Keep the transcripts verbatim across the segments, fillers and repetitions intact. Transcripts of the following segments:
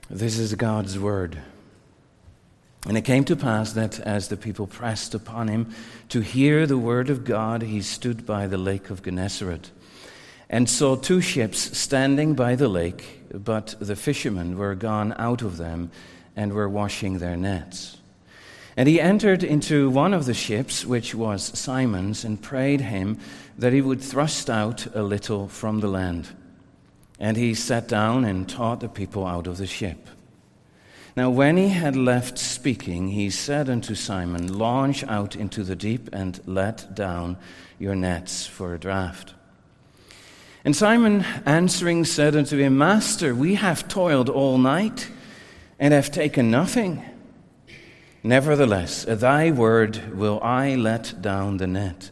This is God's word. And it came to pass that as the people pressed upon him to hear the word of God, he stood by the lake of Gennesaret, and saw two ships standing by the lake, but the fishermen were gone out of them and were washing their nets. And he entered into one of the ships, which was Simon's, and prayed him that he would thrust out a little from the land. And he sat down and taught the people out of the ship. Now when he had left speaking, he said unto Simon, Launch out into the deep and let down your nets for a draught. And Simon answering said unto him, Master, we have toiled all night and have taken nothing. Nevertheless, at thy word will I let down the net.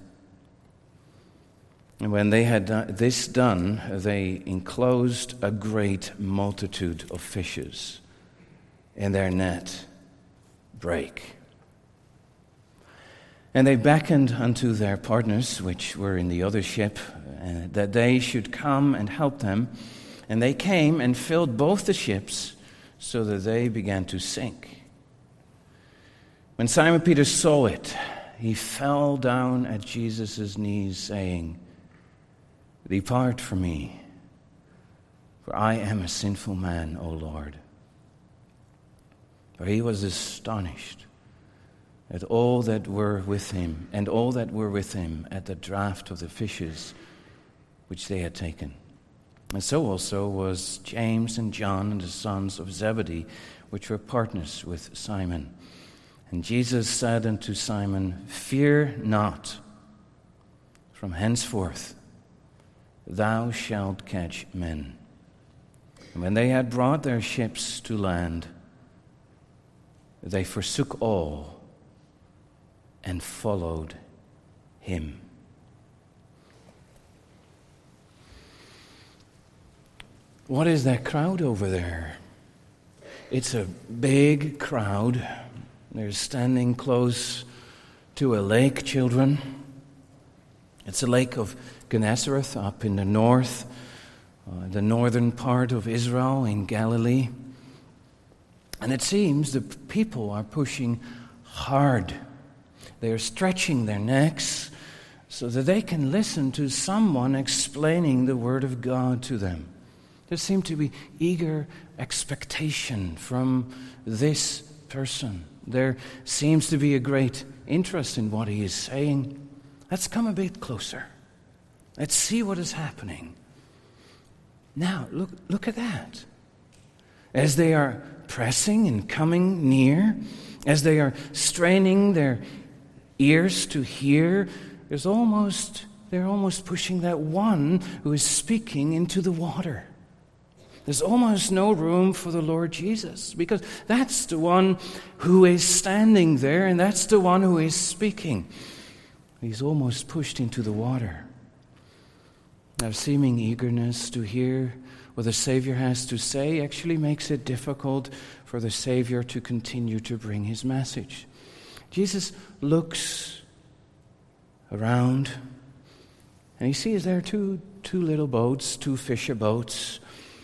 And when they had this done, they enclosed a great multitude of fishes, and their net brake. And they beckoned unto their partners, which were in the other ship, uh, that they should come and help them. And they came and filled both the ships, so that they began to sink. When Simon Peter saw it, he fell down at Jesus' knees, saying, Depart from me, for I am a sinful man, O Lord. For he was astonished at all that were with him, and all that were with him at the draught of the fishes which they had taken. And so also was James and John and the sons of Zebedee, which were partners with Simon. And Jesus said unto Simon, Fear not, from henceforth thou shalt catch men. And when they had brought their ships to land, they forsook all and followed him. What is that crowd over there? It's a big crowd. They're standing close to a lake, children. It's a lake of Gennesaret up in the north, uh, the northern part of Israel in Galilee. And it seems the people are pushing hard. They are stretching their necks so that they can listen to someone explaining the Word of God to them. There seems to be eager expectation from this person. There seems to be a great interest in what he is saying. Let's come a bit closer. Let's see what is happening. Now, look, look at that. As they are pressing and coming near, as they are straining their ears to hear, there's almost they're almost pushing that one who is speaking into the water. There's almost no room for the Lord Jesus, because that's the one who is standing there, and that's the one who is speaking. He's almost pushed into the water. Our seeming eagerness to hear what the Savior has to say actually makes it difficult for the Savior to continue to bring his message. Jesus looks around, and he sees there two, two little boats, two fisher boats.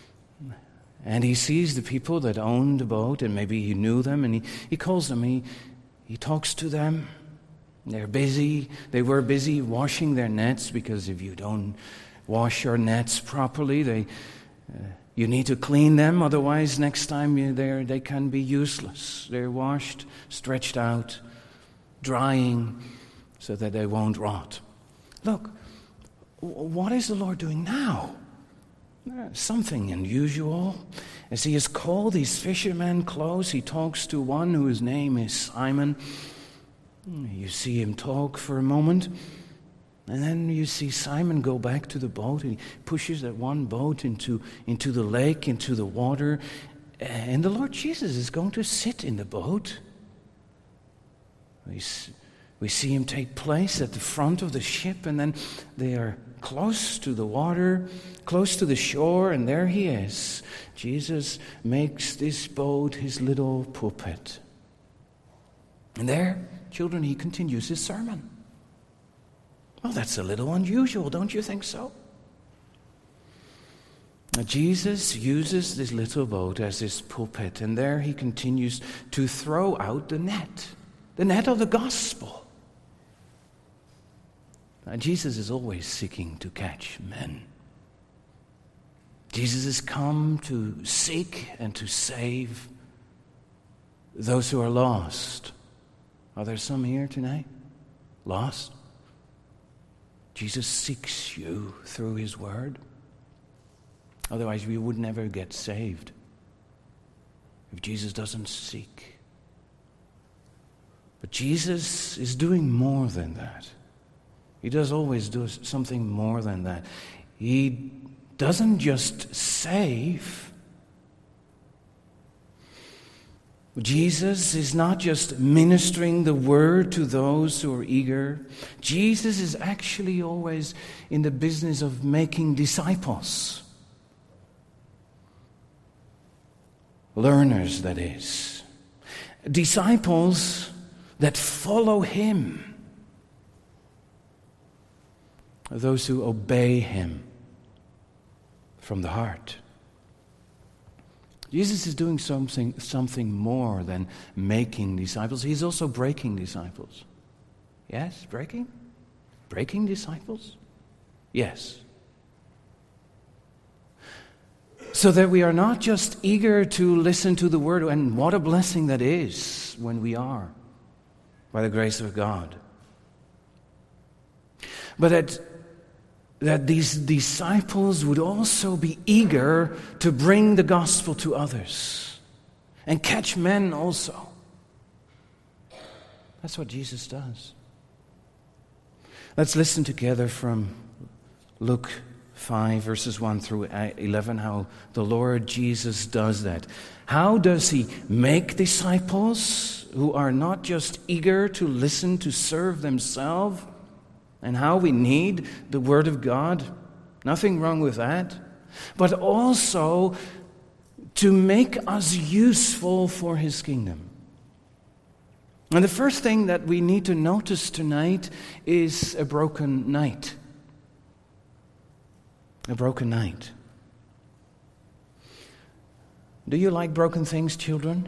And he sees the people that own the boat, and maybe he knew them, and he, he calls them, he, he talks to them. They're busy. They were busy washing their nets, because if you don't wash your nets properly, they uh, you need to clean them. Otherwise, next time you're there, they can be useless. They're washed, stretched out, drying, so that they won't rot. Look, what is the Lord doing now? Something unusual. As he has called these fishermen close, he talks to one whose name is Simon. You see him talk for a moment, and then you see Simon go back to the boat, and he pushes that one boat into, into the lake, into the water, and the Lord Jesus is going to sit in the boat. We, we see him take place at the front of the ship, and then they are close to the water, close to the shore, and there he is. Jesus makes this boat his little pulpit. And there, children, he continues his sermon. Well, that's a little unusual, don't you think so? Jesus uses this little boat as his pulpit, and there he continues to throw out the net, the net of the gospel. Now, Jesus is always seeking to catch men. Jesus has come to seek and to save those who are lost. Are there some here tonight? Lost? Jesus seeks you through his word. Otherwise, we would never get saved if Jesus doesn't seek. But Jesus is doing more than that. He does always do something more than that. He doesn't just save. Jesus is not just ministering the word to those who are eager. Jesus is actually always in the business of making disciples. Learners, that is. Disciples that follow him. Those who obey him from the heart. Jesus is doing something, something more than making disciples. He's also breaking disciples. Yes, breaking? Breaking disciples? Yes. So that we are not just eager to listen to the word, and what a blessing that is when we are, by the grace of God. But that, that these disciples would also be eager to bring the gospel to others and catch men also. That's what Jesus does. Let's listen together from Luke five, verses one through eleven, how the Lord Jesus does that. How does he make disciples who are not just eager to listen, to serve themselves, and how we need the Word of God? Nothing wrong with that. But also to make us useful for his kingdom. And the first thing that we need to notice tonight is a broken night. A broken night. Do you like broken things, children?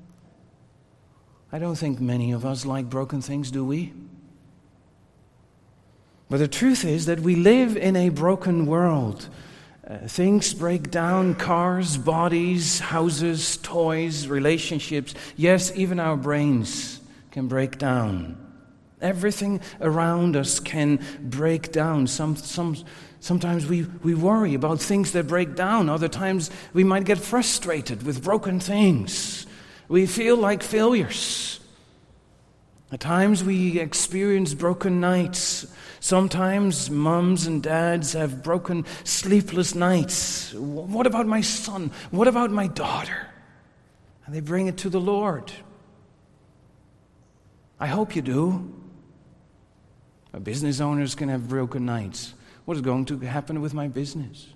I don't think many of us like broken things, do we? But the truth is that we live in a broken world. Uh, things break down, cars, bodies, houses, toys, relationships. Yes, even our brains can break down. Everything around us can break down. Some, some, sometimes we, we worry about things that break down. Other times we might get frustrated with broken things. We feel like failures. At times we experience broken nights. Sometimes moms and dads have broken sleepless nights. What about my son? What about my daughter? And they bring it to the Lord. I hope you do. Business owners can have broken nights. What is going to happen with my business?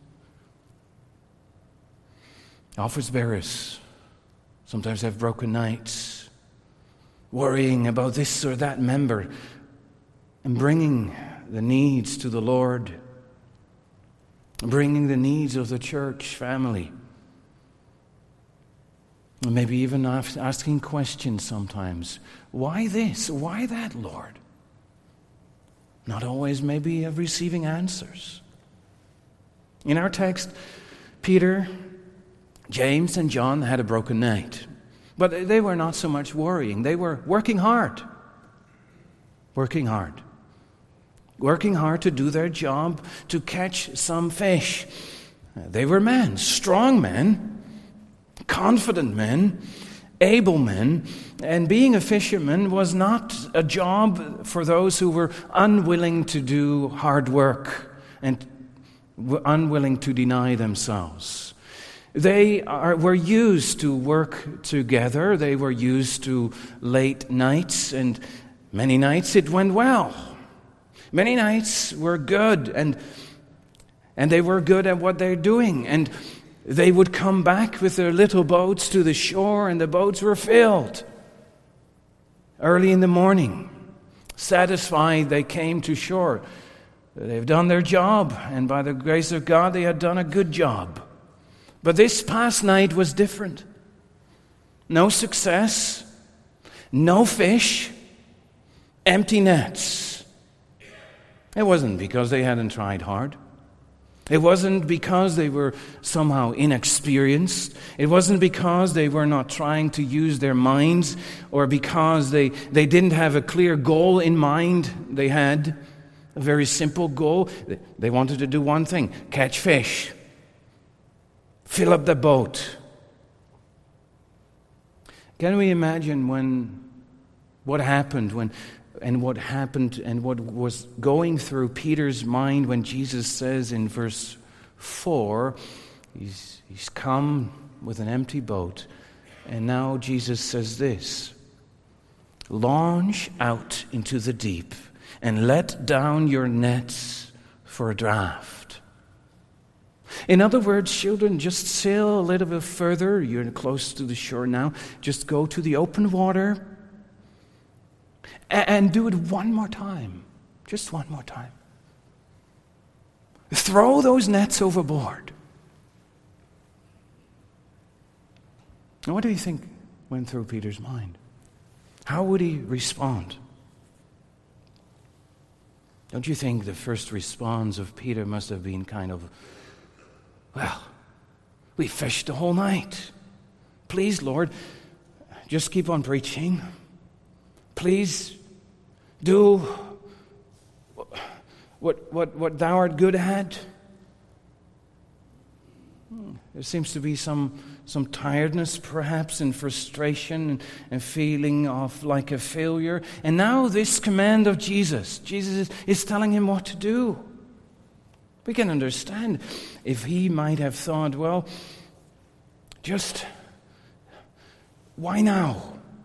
Office bearers sometimes have broken nights, worrying about this or that member and bringing the needs to the Lord, bringing the needs of the church family. And maybe even asking questions sometimes. Why this? Why that, Lord? Not always maybe receiving answers. In our text, Peter, James, and John had a broken night. But they were not so much worrying. They were working hard. Working hard. Working hard to do their job, to catch some fish. They were men, strong men, confident men, able men, and being a fisherman was not a job for those who were unwilling to do hard work and were unwilling to deny themselves. They are, were used to work together. They were used to late nights, and many nights it went well. Many nights were good, and and they were good at what they're doing, and they would come back with their little boats to the shore, and the boats were filled. Early in the morning, satisfied, they came to shore. They've done their job, and by the grace of God, they had done a good job. But this past night was different. No success, no fish, empty nets. It wasn't because they hadn't tried hard. It wasn't because they were somehow inexperienced. It wasn't because they were not trying to use their minds or because they, they didn't have a clear goal in mind. They had a very simple goal. They wanted to do one thing: catch fish, fill up the boat. Can we imagine when what happened when and what happened and what was going through Peter's mind when Jesus says in verse four, he's, he's come with an empty boat, and now Jesus says this: launch out into the deep and let down your nets for a draft. In other words, children, just sail a little bit further. You're close to the shore now. Just go to the open water and do it one more time. Just one more time. Throw those nets overboard. Now, what do you think went through Peter's mind? How would he respond? Don't you think the first response of Peter must have been kind of, well, we fished the whole night. Please, Lord, just keep on preaching. Please do what, what, what thou art good at. There seems to be some, some tiredness, perhaps, and frustration and, and feeling of like a failure. And now this command of Jesus. Jesus is, is telling him what to do. We can understand if he might have thought, well, just why now?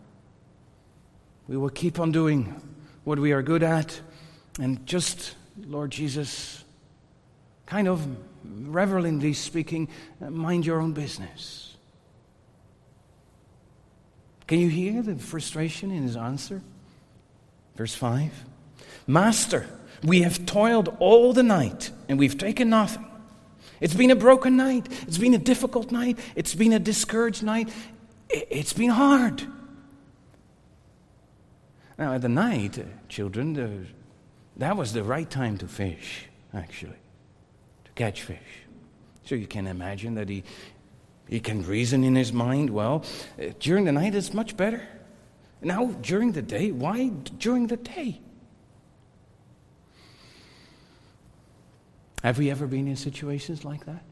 We will keep on doing what we are good at, and just, Lord Jesus, kind of reverently speaking, mind your own business. Can you hear the frustration in his answer? Verse five. Master, we have toiled all the night, and we've taken nothing. It's been a broken night. It's been a difficult night. It's been a discouraged night. It's been hard. Now, at the night, uh, children, uh, that was the right time to fish, actually, to catch fish. So you can imagine that he, he can reason in his mind, well, uh, during the night it's much better. Now, during the day, why during the day? Have we ever been in situations like that?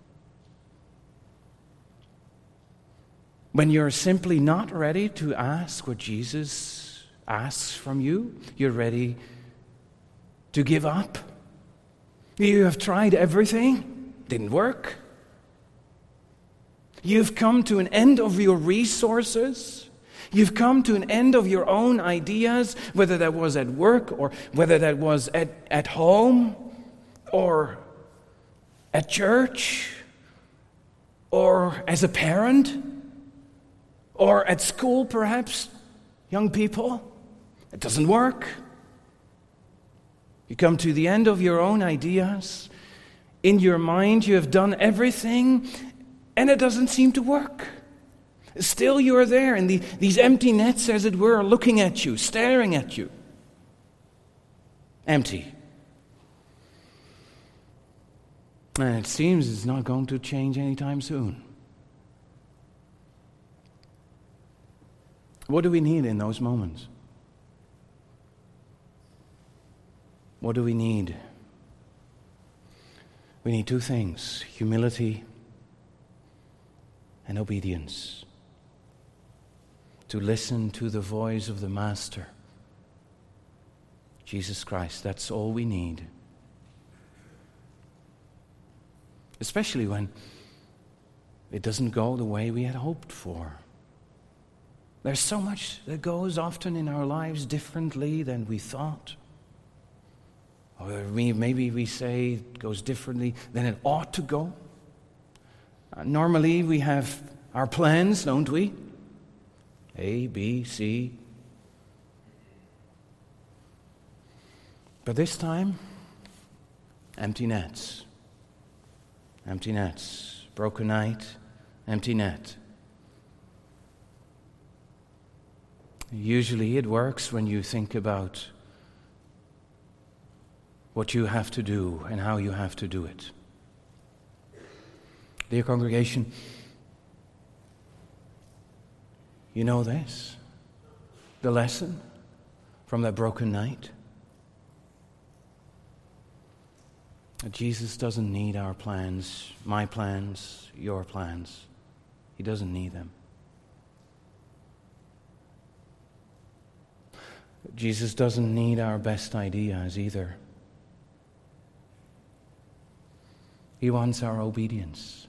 When you're simply not ready to ask what Jesus asks from you, you're ready to give up. You have tried everything, didn't work. You've come to an end of your resources. You've come to an end of your own ideas, whether that was at work or whether that was at, at home or at church or as a parent or at school, perhaps, young people. It doesn't work. You come to the end of your own ideas. In your mind, you have done everything, and it doesn't seem to work. Still, you are there, and the, these empty nets, as it were, are looking at you, staring at you. Empty. And it seems it's not going to change anytime soon. What do we need in those moments? What do we need? We need two things: humility and obedience. To listen to the voice of the Master, Jesus Christ. That's all we need. Especially when it doesn't go the way we had hoped for. There's so much that goes often in our lives differently than we thought. Or maybe we say it goes differently than it ought to go. Uh, normally we have our plans, don't we? A, B, C. But this time, empty nets. Empty nets. Broken night. empty net. Usually it works when you think about what you have to do and how you have to do it. Dear congregation, you know this, the lesson from that broken night? That Jesus doesn't need our plans, my plans, your plans. He doesn't need them. Jesus doesn't need our best ideas either. He wants our obedience.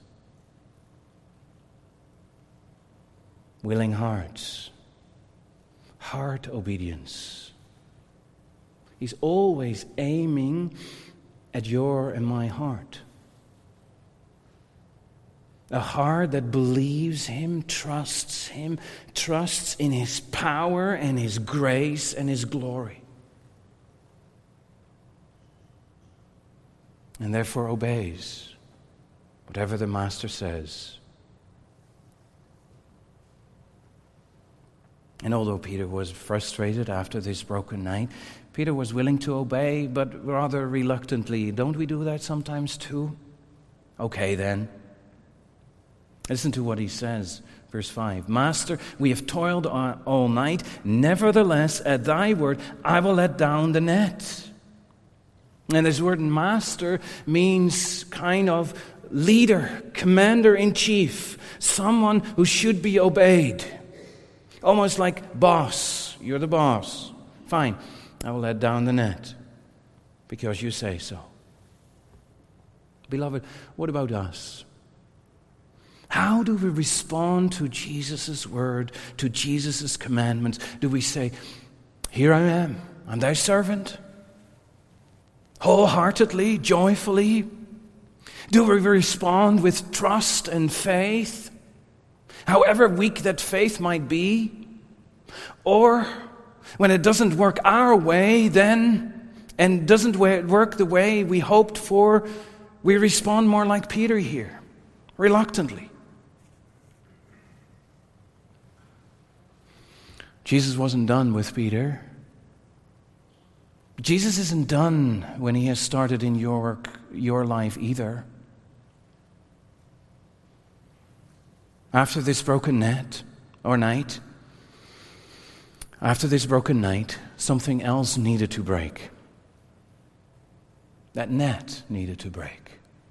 Willing hearts. Heart obedience. He's always aiming at your and my heart. A heart that believes Him, trusts Him, trusts in His power and His grace and His glory. And therefore obeys whatever the Master says. And although Peter was frustrated after this broken night, Peter was willing to obey, but rather reluctantly. Don't we do that sometimes too? Okay then. Listen to what he says, verse five. Master, we have toiled all night. Nevertheless, at thy word, I will let down the net. And this word master means kind of leader, commander-in-chief, someone who should be obeyed. Almost like boss. You're the boss. Fine, I will let down the net because you say so. Beloved, what about us? How do we respond to Jesus' word, to Jesus' commandments? Do we say, here I am, I'm thy servant? Wholeheartedly, joyfully? Do we respond with trust and faith? However weak that faith might be? Or when it doesn't work our way, then, and doesn't work the way we hoped for, we respond more like Peter here, reluctantly. Jesus wasn't done with Peter. Jesus isn't done when He has started in your, your life either. After this broken net or night, after this broken night, something else needed to break. That net needed to break.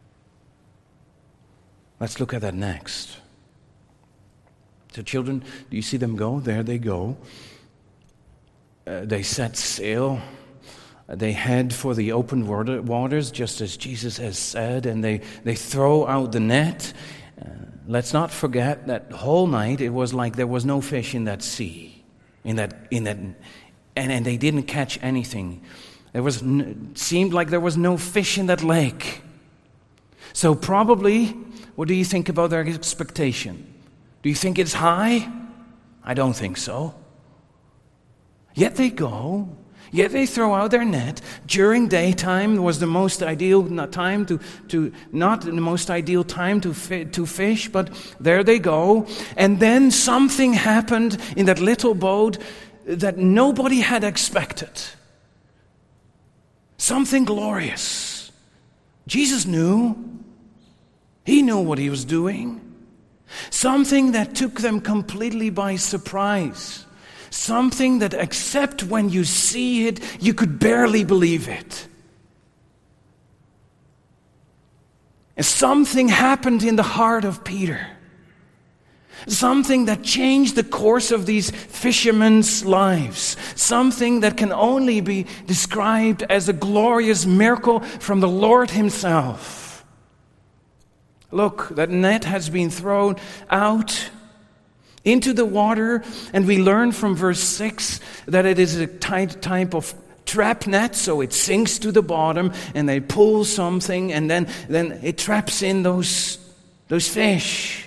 Let's look at that next. So children, do you see them go? There they go. Uh, they set sail. They head for the open water, waters, just as Jesus has said, and they, they throw out the net. Uh, let's not forget that whole night it was like there was no fish in that sea, in that in that, and, and they didn't catch anything. There was seemed like there was no fish in that lake. So probably, what do you think about their expectation? Do you think it's high? I don't think so. Yet they go. Yet they throw out their net. During daytime was the most ideal time to, to not the most ideal time to fi- to fish, but there they go. And then something happened in that little boat that nobody had expected. Something glorious. Jesus knew. He knew what He was doing. Something that took them completely by surprise. Something that, except when you see it, you could barely believe it. And something happened in the heart of Peter. Something that changed the course of these fishermen's lives. Something that can only be described as a glorious miracle from the Lord Himself. Look, that net has been thrown out into the water, and we learn from verse six that it is a type of trap net, so it sinks to the bottom, and they pull something, and then, then it traps in those, those fish.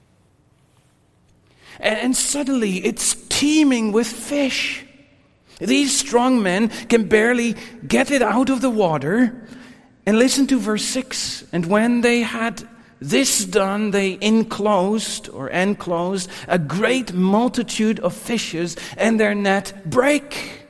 And, and suddenly it's teeming with fish. These strong men can barely get it out of the water. And listen to verse six. And when they had This done, they enclosed or enclosed a great multitude of fishes, and their net brake.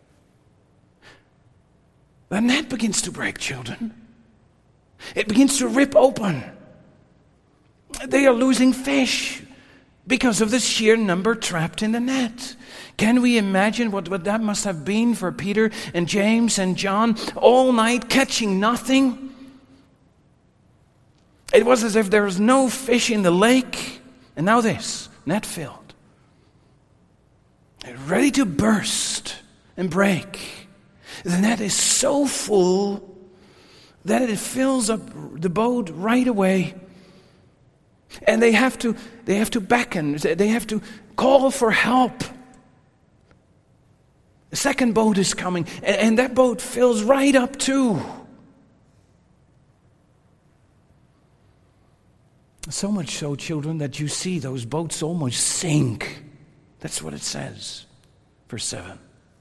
The net begins to break, children. It begins to rip open. They are losing fish because of the sheer number trapped in the net. Can we imagine what, what that must have been for Peter and James and John, all night catching nothing? It was as if there was no fish in the lake, and now this, net filled. Ready to burst and break. The net is so full that it fills up the boat right away. And they have to they have to beckon, they have to call for help. The second boat is coming, and, and that boat fills right up too. So much so, children, that you see those boats almost sink. That's what it says, verse seven.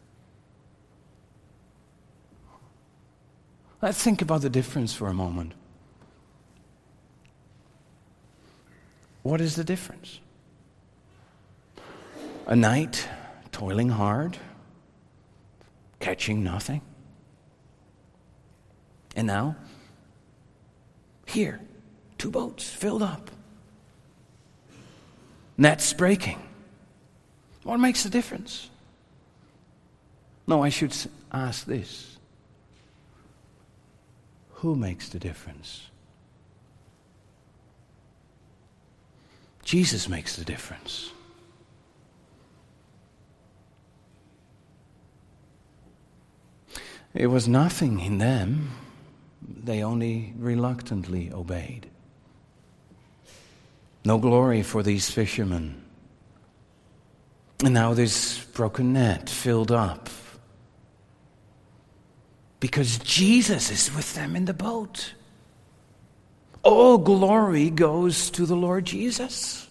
Let's think about the difference for a moment. What is the difference? A night toiling hard, catching nothing. And now, here, two boats filled up. Nets breaking. What makes the difference? No, I should ask this. Who makes the difference? Jesus makes the difference. It was nothing in them. They only reluctantly obeyed. No glory for these fishermen. And now this broken net filled up. Because Jesus is with them in the boat. All glory goes to the Lord Jesus.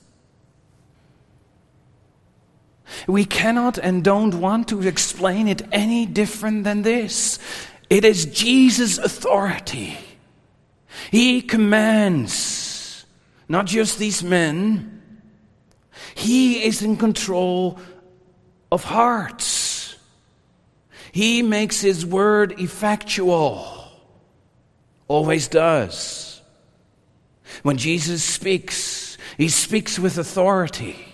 We cannot and don't want to explain it any different than this. It is Jesus' authority. He commands not just these men. He is in control of hearts. He makes His word effectual. Always does. When Jesus speaks, He speaks with authority.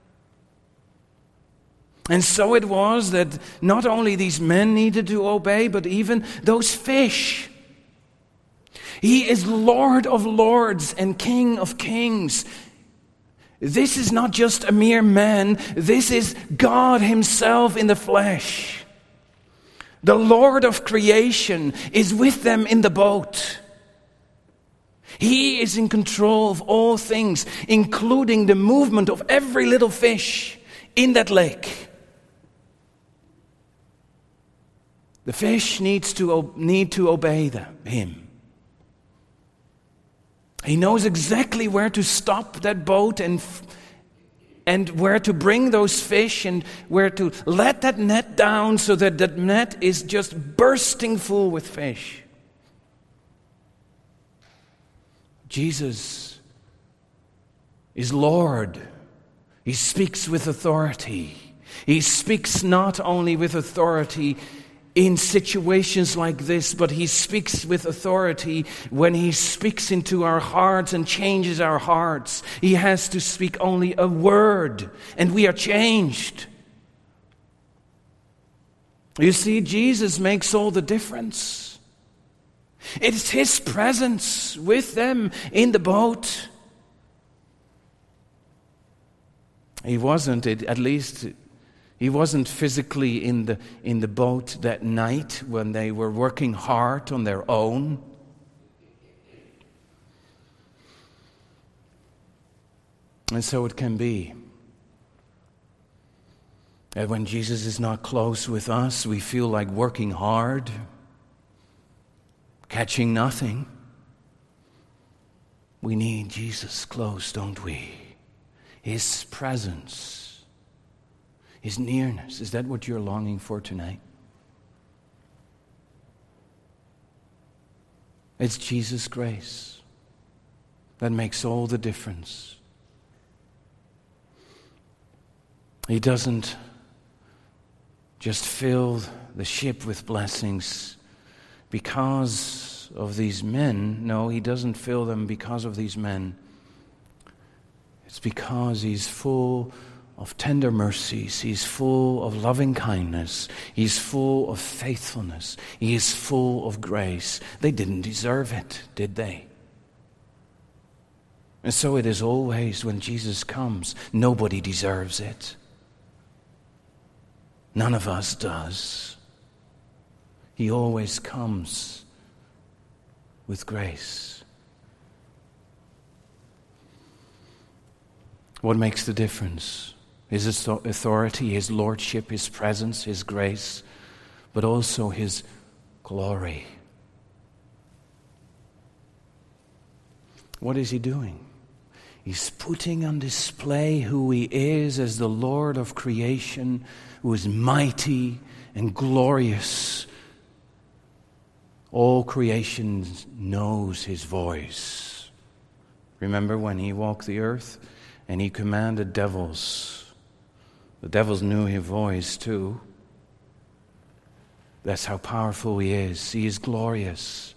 And so it was that not only these men needed to obey, but even those fish. He is Lord of lords and King of kings. This is not just a mere man. This is God Himself in the flesh. The Lord of creation is with them in the boat. He is in control of all things, including the movement of every little fish in that lake. The fish needs to need to obey them, Him. He knows exactly where to stop that boat and and where to bring those fish and where to let that net down so that that net is just bursting full with fish. Jesus is Lord. He speaks with authority. He speaks not only with authority in situations like this, but He speaks with authority when He speaks into our hearts and changes our hearts. He has to speak only a word, and we are changed. You see, Jesus makes all the difference. It's His presence with them in the boat. He wasn't, at least He wasn't physically in the in the boat that night when they were working hard on their own. And so it can be that when Jesus is not close with us, we feel like working hard, catching nothing. We need Jesus close, don't we? His presence, His nearness. Is that what you're longing for tonight? It's Jesus' grace. that makes all the difference. He doesn't just fill the ship with blessings because of these men. No, he doesn't fill them because of these men. It's because he's full of tender mercies. He's full of loving kindness. He's full of faithfulness. He is full of grace. They didn't deserve it, did they? And so it is always when Jesus comes. Nobody deserves it. None of us does. He always comes with grace. What makes the difference? His authority, His lordship, His presence, His grace, but also His glory. What is He doing? He's putting on display who He is as the Lord of creation, who is mighty and glorious. All creation knows His voice. Remember when He walked the earth and He commanded devils? The devils knew His voice too. That's how powerful He is. He is glorious.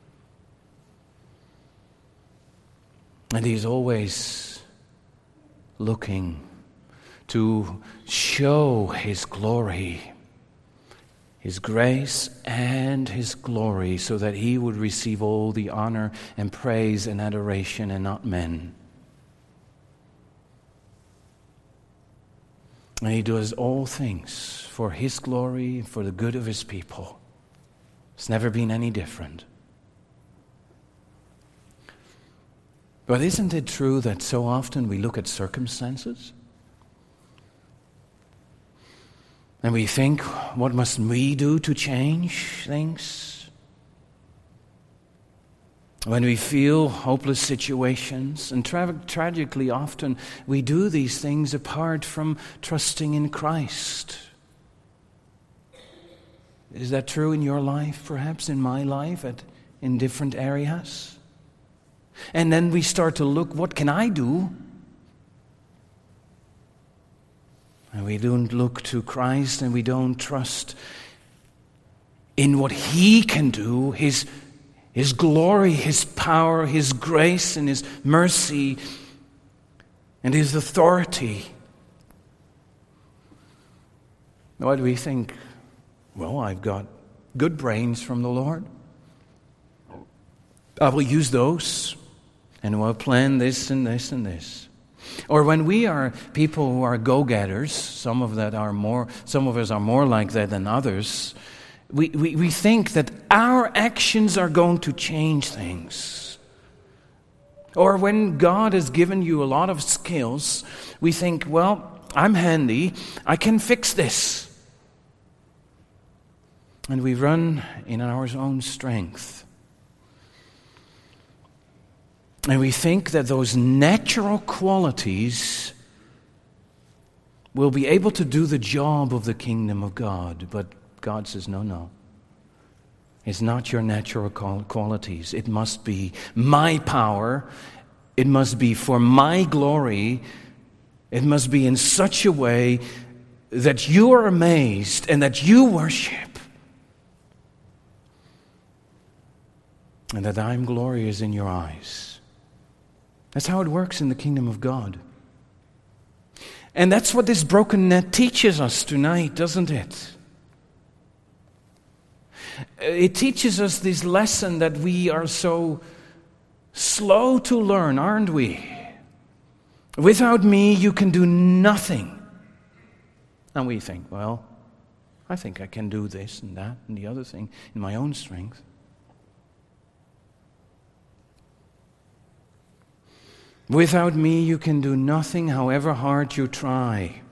And He's always looking to show His glory, His grace and His glory, so that He would receive all the honor and praise and adoration and not men. And He does all things for His glory and for the good of His people. It's never been any different. But isn't it true that so often we look at circumstances and we think, what must we do to change things? When we feel hopeless situations, and tra- tragically often we do these things apart from trusting in Christ. Is that true in your life, perhaps in my life, at, in different areas? And then we start to look, what can I do? And we don't look to Christ, and we don't trust in what He can do, His His glory, His power, His grace, and His mercy, and His authority. Why do we think, well, I've got good brains from the Lord. I will use those, and we'll plan this and this and this. Or when we are people who are go-getters, some of that are more, some of us are more like that than others. We, we, we think that our actions are going to change things. Or when God has given you a lot of skills, we think, well, I'm handy, I can fix this. And we run in our own strength. And we think that those natural qualities will be able to do the job of the kingdom of God. But God says, no, no. It's not your natural qualities. It must be my power. It must be for my glory. It must be in such a way that you are amazed and that you worship. And that I'm glorious in your eyes. That's how it works in the kingdom of God. And that's what this broken net teaches us tonight, doesn't it? It teaches us this lesson that we are so slow to learn, aren't we? Without me, you can do nothing. And we think, well, I think I can do this and that and the other thing in my own strength. Without me, you can do nothing, however hard you try.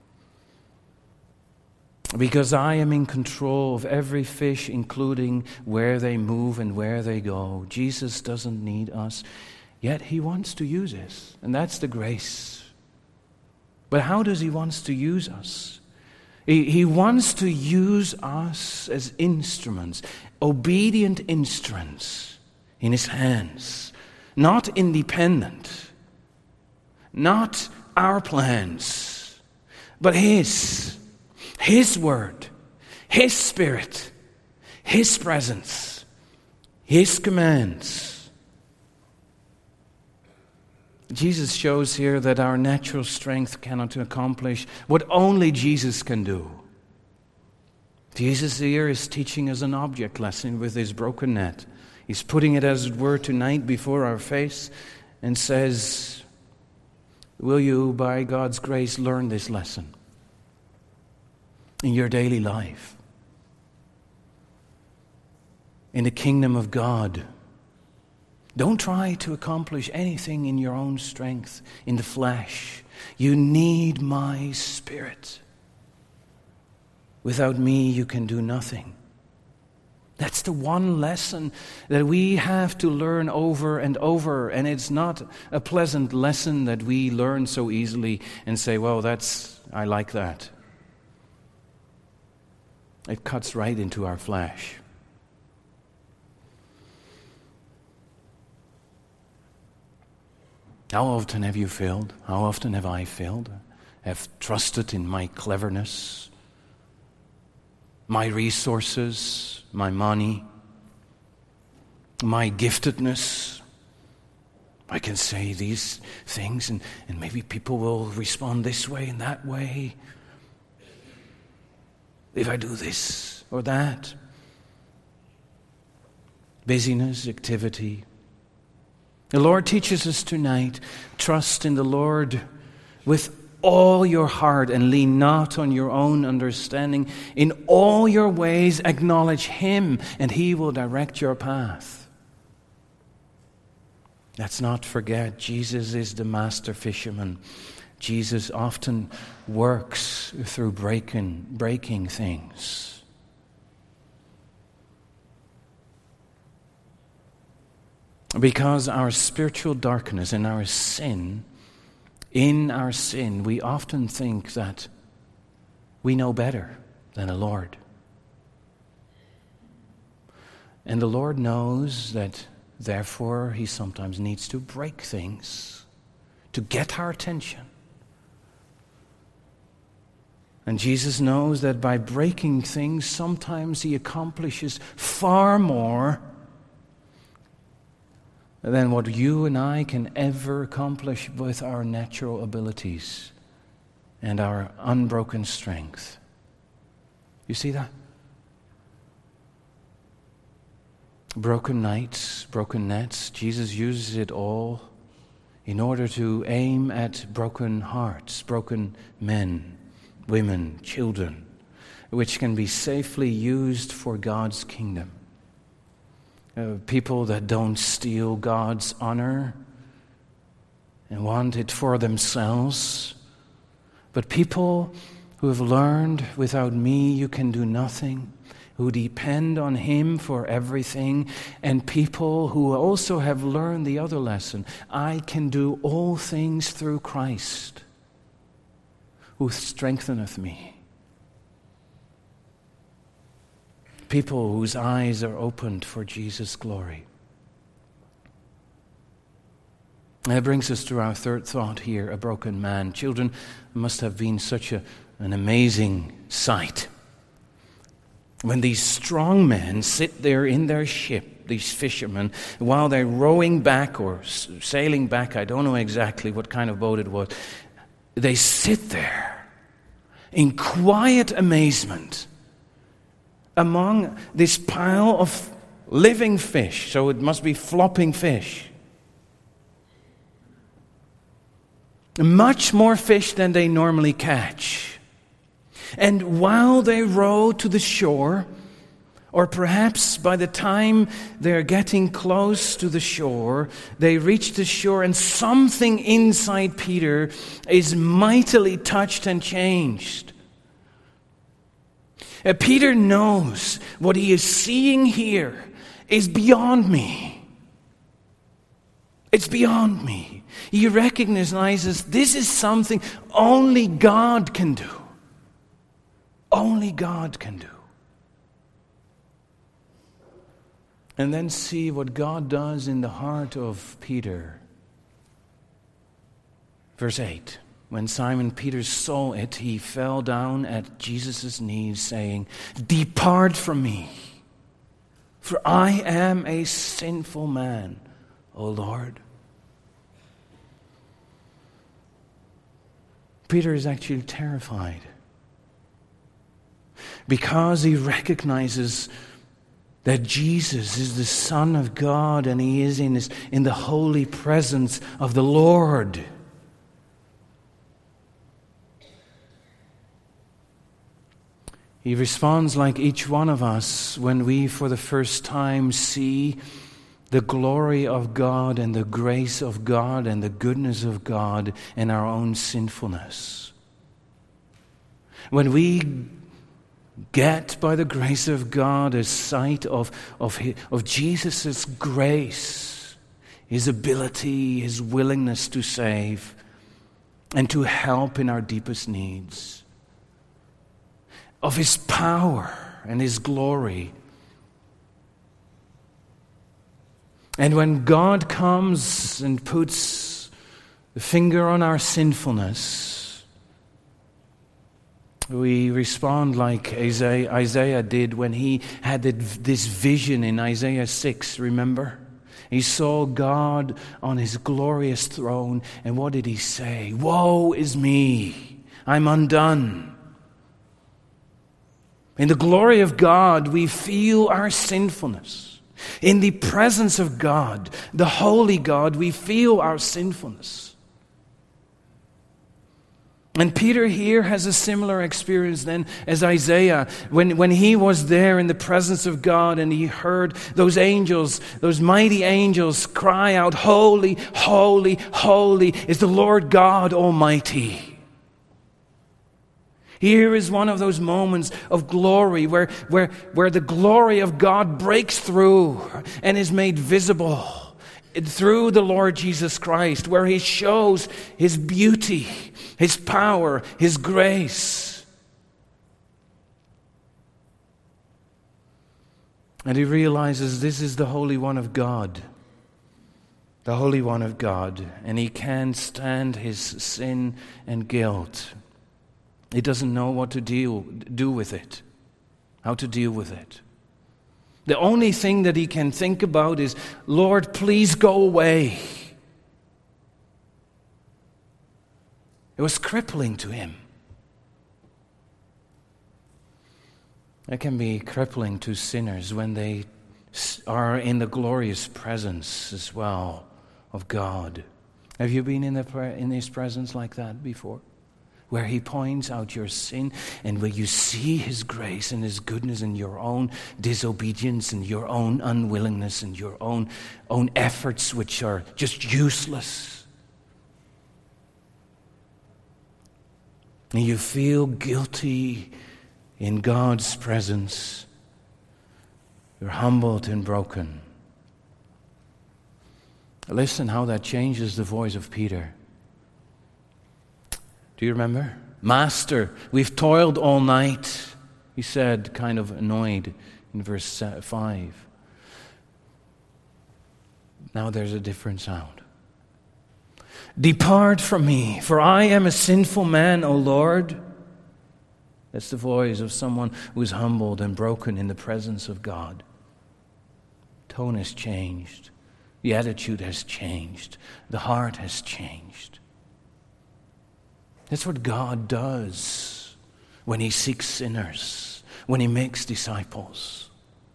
Because I am in control of every fish, including where they move and where they go. Jesus doesn't need us, yet He wants to use us. And that's the grace. But how does He want to use us? He, he wants to use us as instruments, obedient instruments in His hands, not independent, not our plans, but His, His Word, His Spirit, His presence, His commands. Jesus shows here that our natural strength cannot accomplish what only Jesus can do. Jesus here is teaching us an object lesson with His broken net. He's putting it, as it were, tonight before our face and says, will you, by God's grace, learn this lesson in your daily life? In the kingdom of God, don't try to accomplish anything in your own strength, in the flesh. You need my Spirit. Without me, you can do nothing. That's the one lesson that we have to learn over and over, and it's not a pleasant lesson that we learn so easily and say, well, that's, I like that. It cuts right into our flesh. How often have you failed? How often have I failed? Have trusted in my cleverness, my resources, my money, my giftedness. I can say these things and, and maybe people will respond this way and that way. If I do this or that. Busyness, activity. The Lord teaches us tonight, trust in the Lord with all your heart and lean not on your own understanding. In all your ways acknowledge Him and He will direct your path. Let's not forget, Jesus is the master fisherman. Jesus often works through breaking, breaking things. Because our spiritual darkness and our sin, in our sin, we often think that we know better than the Lord. And the Lord knows that, therefore, He sometimes needs to break things to get our attention. And Jesus knows that by breaking things, sometimes He accomplishes far more than what you and I can ever accomplish with our natural abilities and our unbroken strength. You see that? Broken nights, broken nets, Jesus uses it all in order to aim at broken hearts, broken men, women, children, which can be safely used for God's kingdom. Uh, people that don't steal God's honor and want it for themselves, but people who have learned, without me you can do nothing, who depend on Him for everything, and people who also have learned the other lesson, I can do all things through Christ, who strengtheneth me. People whose eyes are opened for Jesus' glory. And that brings us to our third thought here, a broken man. Children, must have been such a, an amazing sight. When these strong men sit there in their ship, these fishermen, while they're rowing back or sailing back, I don't know exactly what kind of boat it was, they sit there in quiet amazement among this pile of living fish, so it must be flopping fish. Much more fish than they normally catch. And while they row to the shore, or perhaps by the time they're getting close to the shore, they reach the shore and something inside Peter is mightily touched and changed. Uh, Peter knows what he is seeing here is beyond me. It's beyond me. He recognizes this is something only God can do. Only God can do. And then see what God does in the heart of Peter. Verse eight. When Simon Peter saw it, he fell down at Jesus' knees, saying, "Depart from me, for I am a sinful man, O Lord." Peter is actually terrified because he recognizes that Jesus is the Son of God and he is in, his, in the holy presence of the Lord. He responds like each one of us when we for the first time see the glory of God and the grace of God and the goodness of God in our own sinfulness. When we get by the grace of God a sight of, of, of Jesus' grace, His ability, His willingness to save and to help in our deepest needs, of His power and His glory. And when God comes and puts the finger on our sinfulness, we respond like Isaiah, Isaiah did when he had this vision in Isaiah six, remember? He saw God on His glorious throne, and what did he say? "Woe is me, I'm undone." In the glory of God, we feel our sinfulness. In the presence of God, the holy God, we feel our sinfulness. And Peter here has a similar experience then as Isaiah when, when he was there in the presence of God and he heard those angels, those mighty angels cry out, "Holy, holy, holy is the Lord God Almighty." Here is one of those moments of glory where, where, where the glory of God breaks through and is made visible through the Lord Jesus Christ, where He shows His beauty, His power, His grace. And he realizes this is the Holy One of God, the Holy One of God, and he can't stand his sin and guilt. He doesn't know what to deal, do with it, how to deal with it. The only thing that he can think about is, "Lord, please go away." It was crippling to him. It can be crippling to sinners when they are in the glorious presence as well of God. Have you been in, the, in His presence like that before? Where He points out your sin and where you see His grace and His goodness and your own disobedience and your own unwillingness and your own, own efforts which are just useless. And you feel guilty in God's presence. You're humbled and broken. Listen how that changes the voice of Peter. Do you remember? "Master, we've toiled all night," he said, kind of annoyed in verse five. Now there's a different sound. "Depart from me, for I am a sinful man, O Lord." That's the voice of someone who is humbled and broken in the presence of God. Tone has changed. The attitude has changed. The heart has changed. That's what God does when He seeks sinners, when He makes disciples.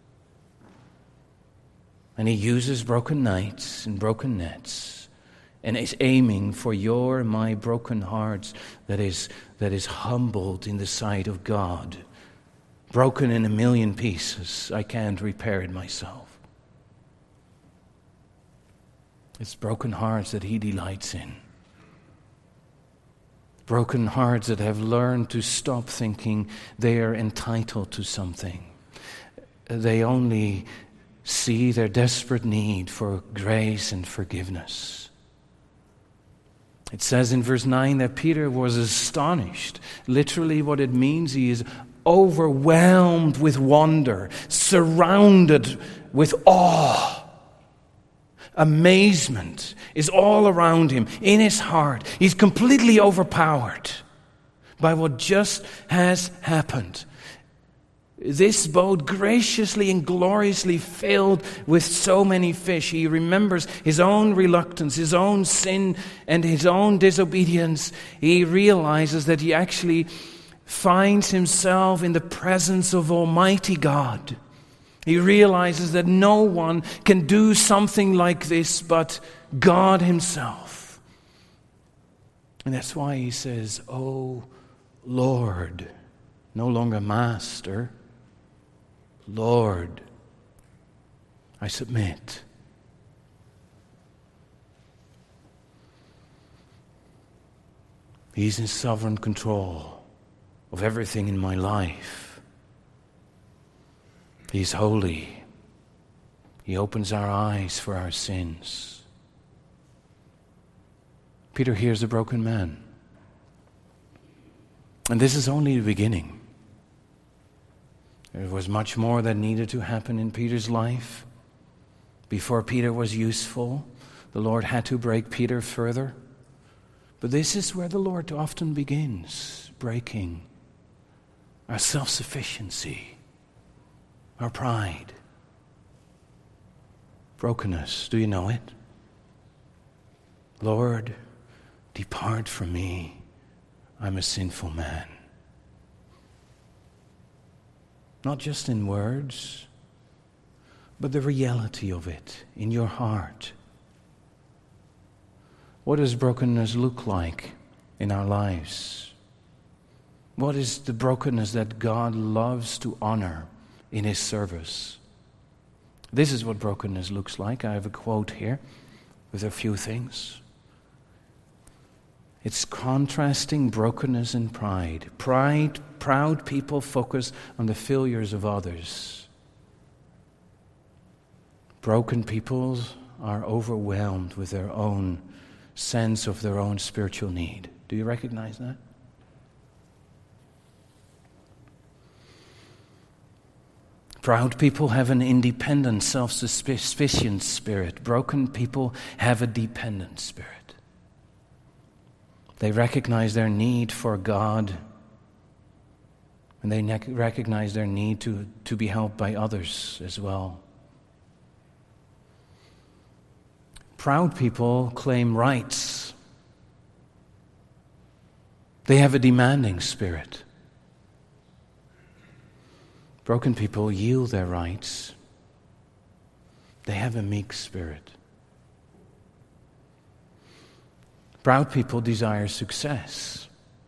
And He uses broken knights and broken nets and is aiming for your and my broken hearts that is, that is humbled in the sight of God. Broken in a million pieces. I can't repair it myself. It's broken hearts that He delights in. Broken hearts that have learned to stop thinking they are entitled to something. They only see their desperate need for grace and forgiveness. It says in verse nine that Peter was astonished. Literally what it means, he is overwhelmed with wonder, surrounded with awe. Amazement is all around him, in his heart. He's completely overpowered by what just has happened. This boat graciously and gloriously filled with so many fish. He remembers his own reluctance, his own sin, and his own disobedience. He realizes that he actually finds himself in the presence of Almighty God. He realizes that no one can do something like this but God himself. And that's why he says, "Oh Lord," no longer Master, Lord, I submit. He's in sovereign control of everything in my life. He's holy. He opens our eyes for our sins. Peter hears a broken man. And this is only the beginning. There was much more that needed to happen in Peter's life. Before Peter was useful, the Lord had to break Peter further. But this is where the Lord often begins, breaking our self-sufficiency, our pride, brokenness. Do you know it? Lord, depart from me. I'm a sinful man. Not just in words, but the reality of it in your heart. What does brokenness look like in our lives? What is the brokenness that God loves to honor in His service? This is what brokenness looks like. I have a quote here with a few things. It's contrasting brokenness and pride. Pride, proud people focus on the failures of others. Broken people are overwhelmed with their own sense of their own spiritual need. Do you recognize that? Proud people have an independent, self-sufficient spirit. Broken people have a dependent spirit. They recognize their need for God, and they ne- recognize their need to, to be helped by others as well. Proud people claim rights. They have a demanding spirit. Broken people yield their rights. They have a meek spirit. Proud people desire success.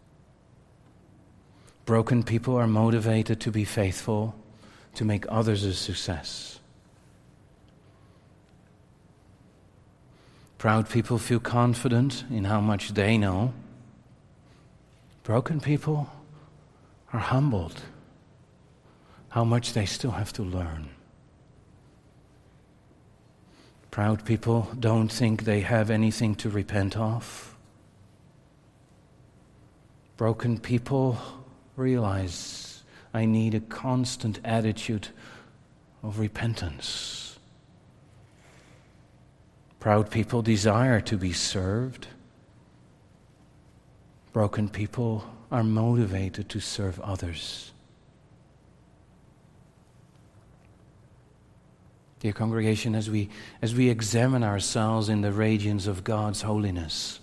Broken people are motivated to be faithful, to make others a success. Proud people feel confident in how much they know. Broken people are humbled, how much they still have to learn. Proud people don't think they have anything to repent of. Broken people realize I need a constant attitude of repentance. Proud people desire to be served. Broken people are motivated to serve others. Dear congregation, as we as we examine ourselves in the radiance of God's holiness,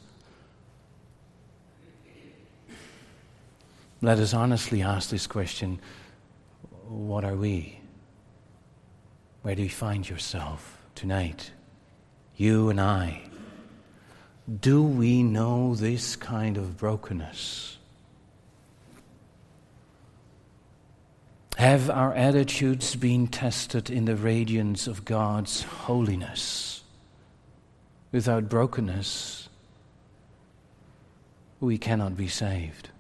let us honestly ask this question: what are we? Where do you find yourself tonight? You and I. Do we know this kind of brokenness? Have our attitudes been tested in the radiance of God's holiness? Without brokenness, we cannot be saved.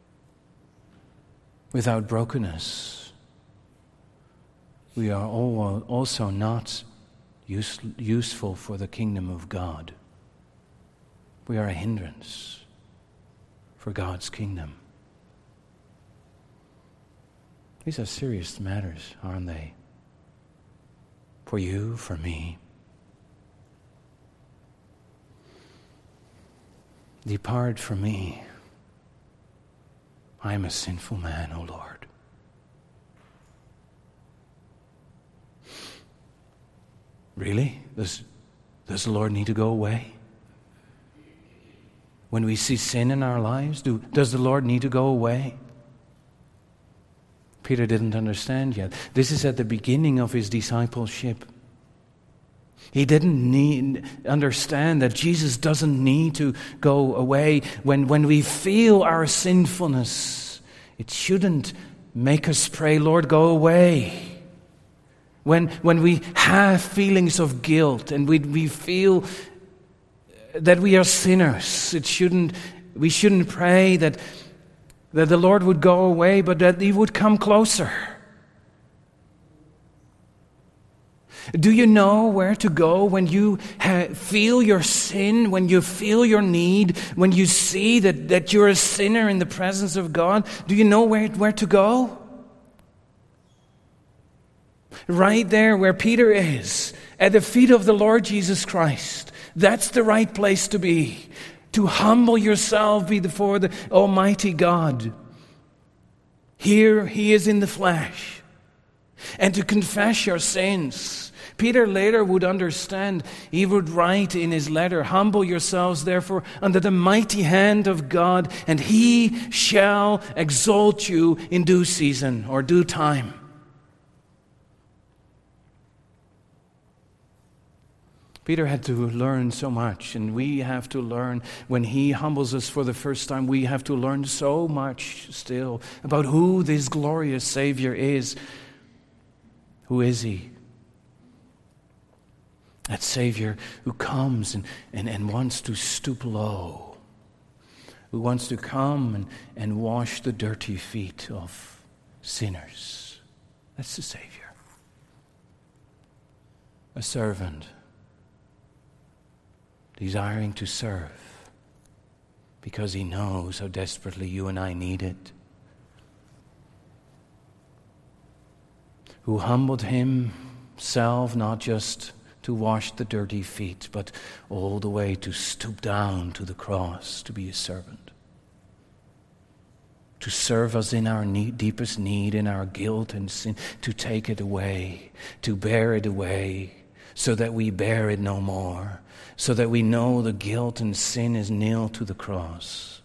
Without brokenness, we are also not use, useful for the kingdom of God. We are a hindrance for God's kingdom. These are serious matters, aren't they? For you, for me. Depart from me. I am a sinful man, O Lord. Really? Does, does the Lord need to go away? When we see sin in our lives, do, does the Lord need to go away? Peter didn't understand yet. This is at the beginning of his discipleship. He didn't need understand that Jesus doesn't need to go away. When, when we feel our sinfulness, it shouldn't make us pray, Lord, go away. When, when we have feelings of guilt and we, we feel that we are sinners, it shouldn't, we shouldn't pray that, that the Lord would go away, but that He would come closer. Do you know where to go when you ha- feel your sin, when you feel your need, when you see that, that you're a sinner in the presence of God? Do you know where, where to go? Right there where Peter is, at the feet of the Lord Jesus Christ. That's the right place to be. To humble yourself before the Almighty God. Here He is in the flesh. And to confess your sins. Peter later would understand, he would write in his letter, humble yourselves therefore under the mighty hand of God, and He shall exalt you in due season or due time. Peter had to learn so much, and we have to learn when he humbles us for the first time. We have to learn so much still about who this glorious Savior is. Who is He? That Savior who comes and, and, and wants to stoop low, who wants to come and, and wash the dirty feet of sinners. That's the Savior. A servant desiring to serve because He knows how desperately you and I need it. Who humbled Himself not just to wash the dirty feet, but all the way to stoop down to the cross to be a servant. To serve us in our need, deepest need, in our guilt and sin, to take it away, to bear it away, so that we bear it no more, so that we know the guilt and sin is nailed to the cross.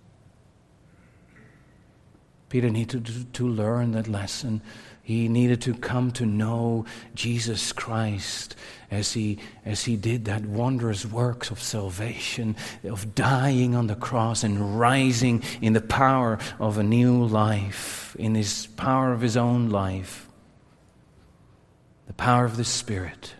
Peter needed to, to learn that lesson. He needed to come to know Jesus Christ as he, as he did that wondrous work of salvation, of dying on the cross and rising in the power of a new life, in His power of His own life, the power of the Spirit.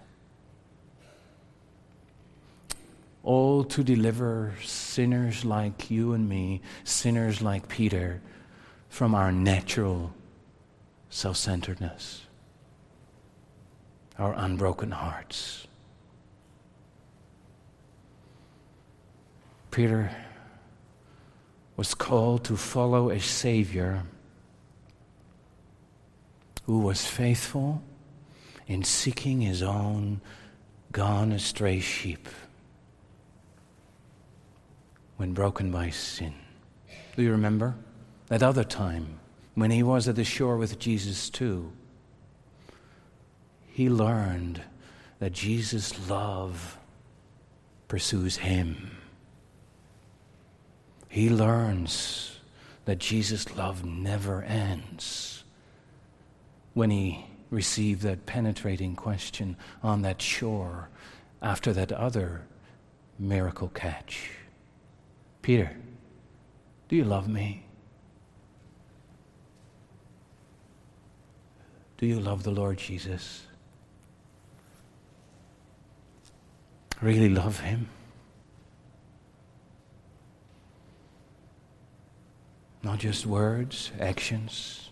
All to deliver sinners like you and me, sinners like Peter, from our natural self-centeredness, our unbroken hearts. Peter was called to follow a Savior who was faithful in seeking His own gone astray sheep when broken by sin. Do you remember that other time when he was at the shore with Jesus too? He learned that Jesus' love pursues him. He learns that Jesus' love never ends when he received that penetrating question on that shore after that other miracle catch. Peter, do you love me? Do you love the Lord Jesus? Really love Him? Not just words, actions.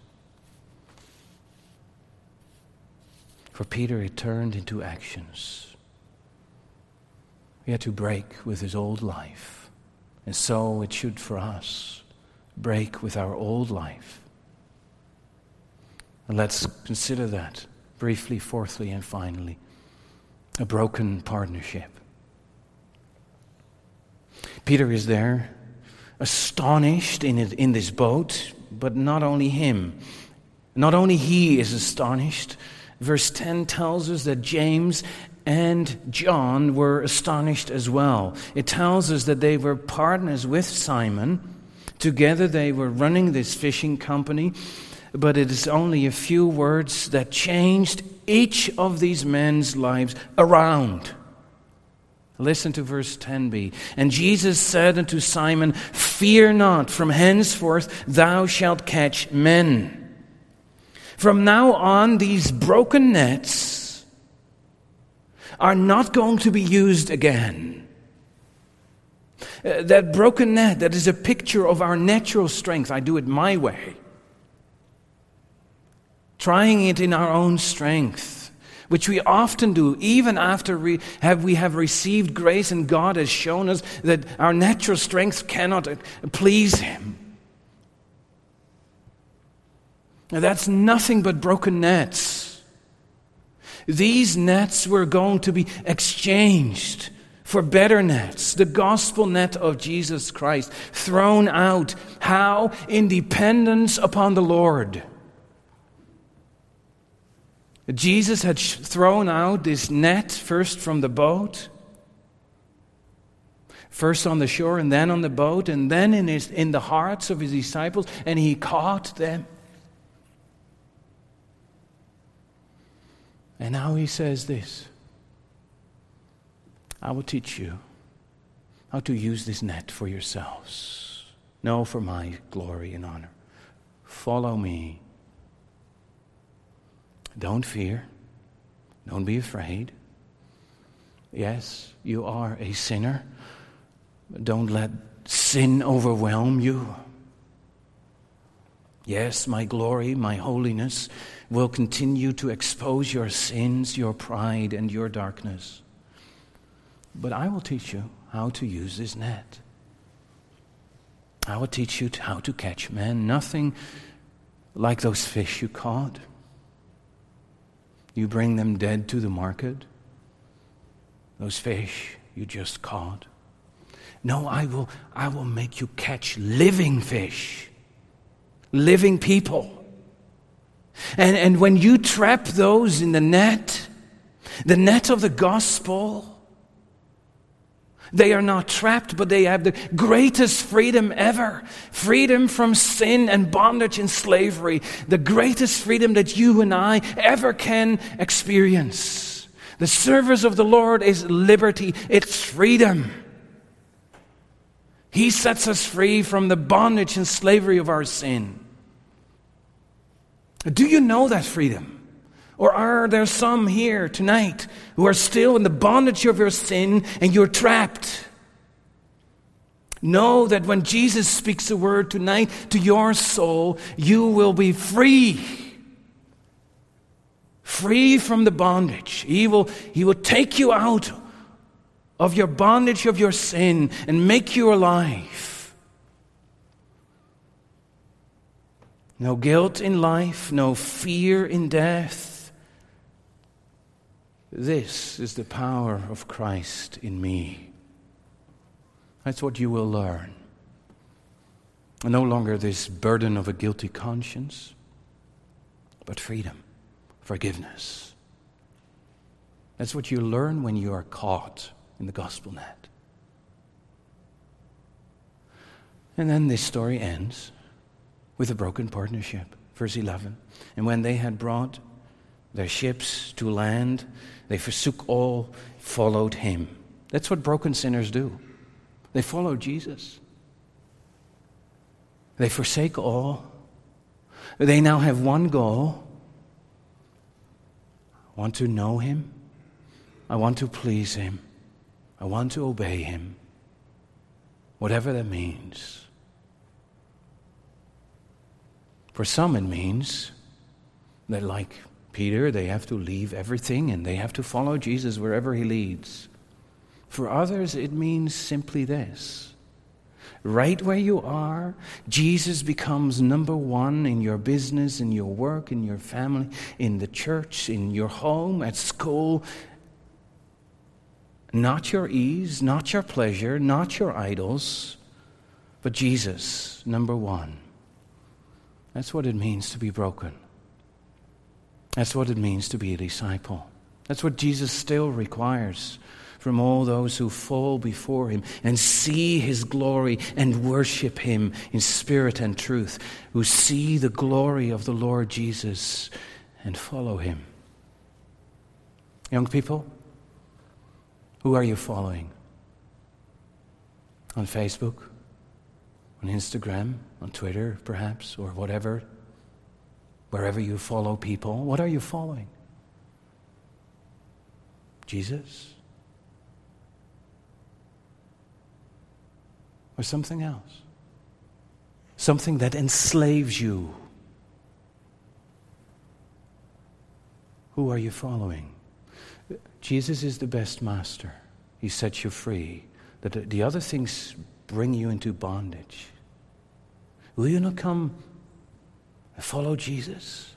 For Peter, it turned into actions. He had to break with his old life. And so it should for us. Break with our old life. And let's consider that briefly, fourthly, and finally. A broken partnership. Peter is there, astonished in it, in this boat, but not only him. Not only he is astonished. Verse ten tells us that James and John were astonished as well. It tells us that they were partners with Simon. Together they were running this fishing company. But it is only a few words that changed each of these men's lives around. Listen to verse ten b. And Jesus said unto Simon, Fear not, from henceforth thou shalt catch men. From now on, these broken nets are not going to be used again. Uh, that broken net, that is a picture of our natural strength. I do it my way. Trying it in our own strength, which we often do, even after we have, we have received grace and God has shown us that our natural strength cannot please Him. Now, that's nothing but broken nets. These nets were going to be exchanged for better nets, the gospel net of Jesus Christ, thrown out. How? In dependence upon the Lord. Jesus had thrown out this net first from the boat, first on the shore and then on the boat, and then in his in the hearts of his disciples, and he caught them. And now he says this, I will teach you how to use this net for yourselves. No, for my glory and honor. Follow me. Don't fear. Don't be afraid. Yes, you are a sinner. Don't let sin overwhelm you. Yes, my glory, my holiness will continue to expose your sins, your pride, and your darkness. But I will teach you how to use this net. I will teach you how to catch men. Nothing like those fish you caught. You bring them dead to the market. Those fish you just caught. No, I will, I will make you catch living fish. Living people. And, and when you trap those in the net, the net of the gospel, they are not trapped, but they have the greatest freedom ever. Freedom from sin and bondage and slavery. The greatest freedom that you and I ever can experience. The service of the Lord is liberty. It's freedom. He sets us free from the bondage and slavery of our sin. Do you know that freedom? Or are there some here tonight who are still in the bondage of your sin and you're trapped? Know that when Jesus speaks a word tonight to your soul, you will be free. Free from the bondage. He will, he will take you out of your bondage of your sin and make you alive. No guilt in life, no fear in death. This is the power of Christ in me. That's what you will learn. No longer this burden of a guilty conscience, but freedom, forgiveness. That's what you learn when you are caught in the gospel net. And then this story ends with a broken partnership. Verse eleven. And when they had brought their ships to land, they forsook all, followed him. That's what broken sinners do. They follow Jesus. They forsake all. They now have one goal. I want to know him. I want to please him. I want to obey him. Whatever that means. For some it means that, like Peter, they have to leave everything and they have to follow Jesus wherever he leads. For others it means simply this. Right where you are, Jesus becomes number one in your business, in your work, in your family, in the church, in your home, at school. Not your ease, not your pleasure, not your idols, but Jesus, number one. That's what it means to be broken. That's what it means to be a disciple. That's what Jesus still requires from all those who fall before him and see his glory and worship him in spirit and truth, who see the glory of the Lord Jesus and follow him. Young people, who are you following? On Facebook? On Instagram? On Twitter, perhaps? Or whatever? Wherever you follow people, what are you following? Jesus? Or something else? Something that enslaves you? Who are you following? Jesus is the best master. He sets you free. That the other things bring you into bondage. Will you not come and follow Jesus?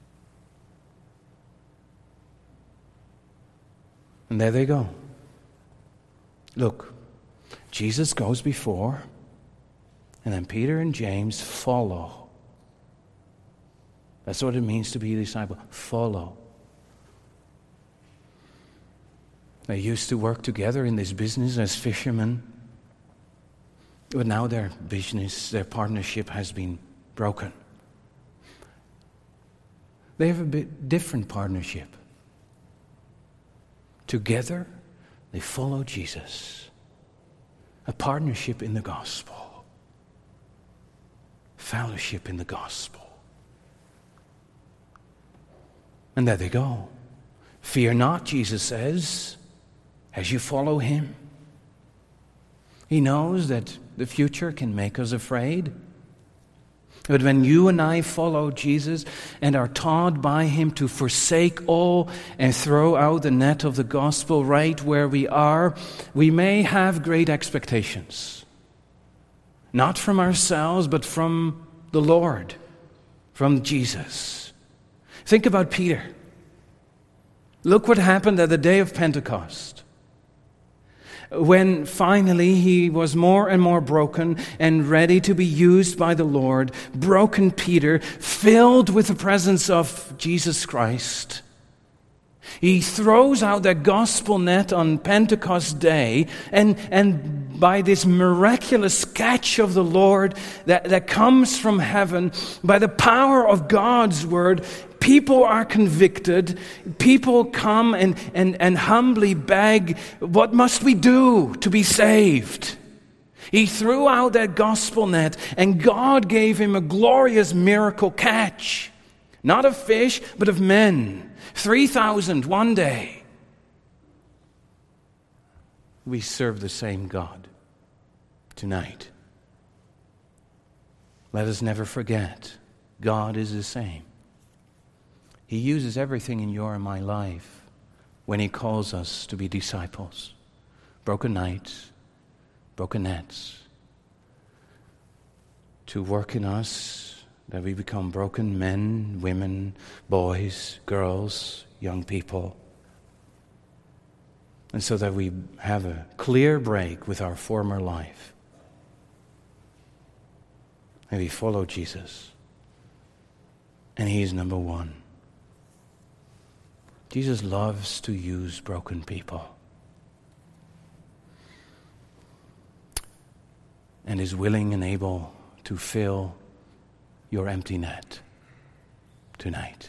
And there they go. Look, Jesus goes before, and then Peter and James follow. That's what it means to be a disciple. Follow. They used to work together in this business as fishermen, but now their business, their partnership has been broken. They have a bit different partnership. Together, they follow Jesus. A partnership in the gospel. Fellowship in the gospel. And there they go. Fear not, Jesus says, as you follow him. He knows that the future can make us afraid. But when you and I follow Jesus and are taught by him to forsake all and throw out the net of the gospel right where we are, we may have great expectations. Not from ourselves, but from the Lord, from Jesus. Think about Peter. Look what happened at the day of Pentecost. When finally he was more and more broken and ready to be used by the Lord, broken Peter, filled with the presence of Jesus Christ, he throws out that gospel net on Pentecost Day, and, and by this miraculous catch of the Lord that, that comes from heaven, by the power of God's word, people are convicted. People come and, and, and humbly beg, what must we do to be saved? He threw out that gospel net, and God gave him a glorious miracle catch. Not of fish, but of men. three thousand one day. We serve the same God tonight. Let us never forget, God is the same. He uses everything in your and my life when he calls us to be disciples. Broken nights, broken nets. To work in us that we become broken men, women, boys, girls, young people. And so that we have a clear break with our former life. And we follow Jesus. And he is number one. Jesus loves to use broken people. And is willing and able to fill your empty net tonight.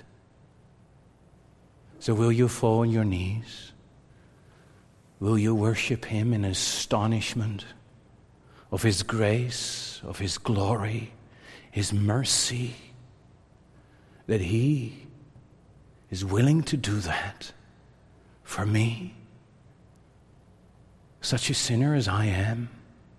So will you fall on your knees? Will you worship him in astonishment of his grace, of his glory, his mercy, that he is willing to do that for me, such a sinner as I am?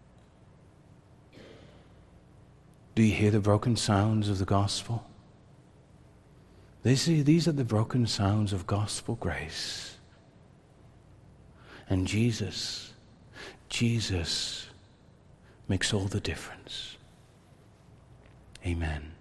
Do you hear the broken sounds of the gospel? These are, these are the broken sounds of gospel grace. And Jesus, Jesus makes all the difference. Amen.